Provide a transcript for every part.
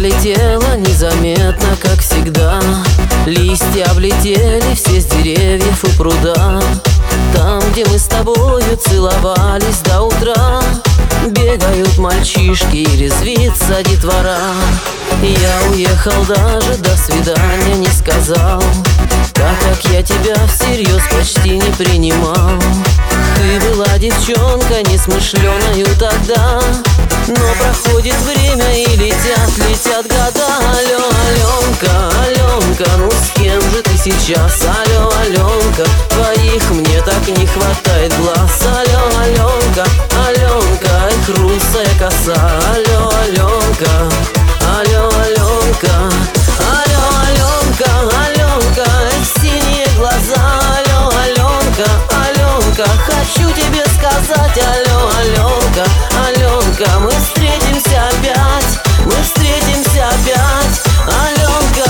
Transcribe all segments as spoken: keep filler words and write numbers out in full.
пролетела незаметно, как всегда. Листья облетели все с деревьев у пруда. Там, где мы с тобою целовались до утра, бегают мальчишки и резвится детвора. Я уехал, даже до свидания не сказал, так как я тебя всерьез почти не принимал. Ты была девчонка несмышленою тогда, но проходит время и летят, летят года. Алло, Аленка, Аленка, ну с кем же ты сейчас? Алло, Аленка, твоих мне так не хватает глаз. Алло, Аленка, Аленка, эх, русая коса. Алло, Аленка, алло, Аленка, алло, Аленка, Аленка, эх, синие глаза. Алло, Аленка, Аленка, хочу тебе сказать. Алло, Аленка, Аленка, мы встретимся опять, мы встретимся опять, Аленка.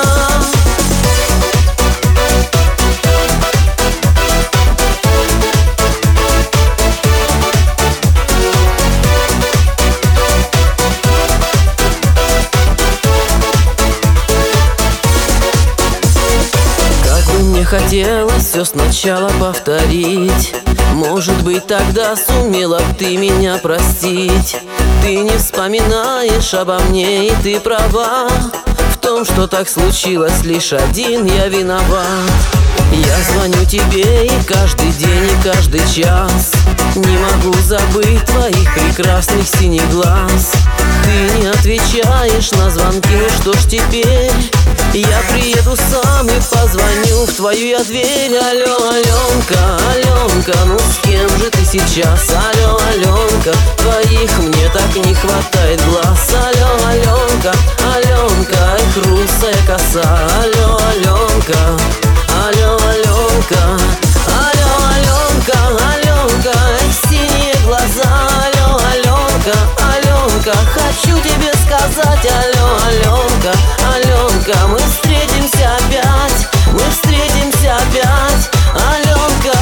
Мне хотелось все сначала повторить. Может быть, тогда сумела б ты меня простить. Ты не вспоминаешь обо мне, и ты права в том, что так случилось, лишь один я виноват. Я звоню тебе и каждый день, и каждый час не могу забыть твоих прекрасных синих глаз. Ты не отвечаешь на звонки, ну что ж теперь? Я приеду сам и позвоню в твою я дверь. Алло, Аленка, Аленка, ну с кем же ты сейчас? Алло, Аленка, твоих мне так не хватает глаз. Алло, Аленка, Аленка, эх, русая коса. Алло, Аленка, алло, Аленка, алло, Аленка, Аленка, эх, синие глаза. Алло, Аленка, Аленка, хочу тебе сказать. Алло, Аленка, Аленка, мы встретимся опять, мы встретимся опять, Аленка.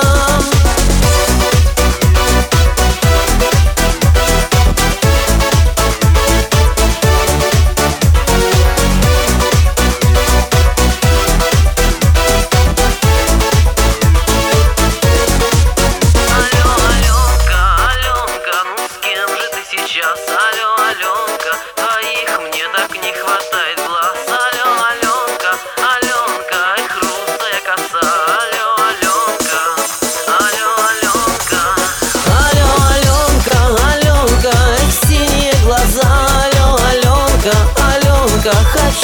Алло, Аленка, твоих мне так не хватает глаз. Алло, Аленка, Аленка, эх, русая коса. Алло, Аленка, алло, Аленка, алло, Аленка, Аленка, эх, синие глаза. Алло, Аленка, Аленка, хочу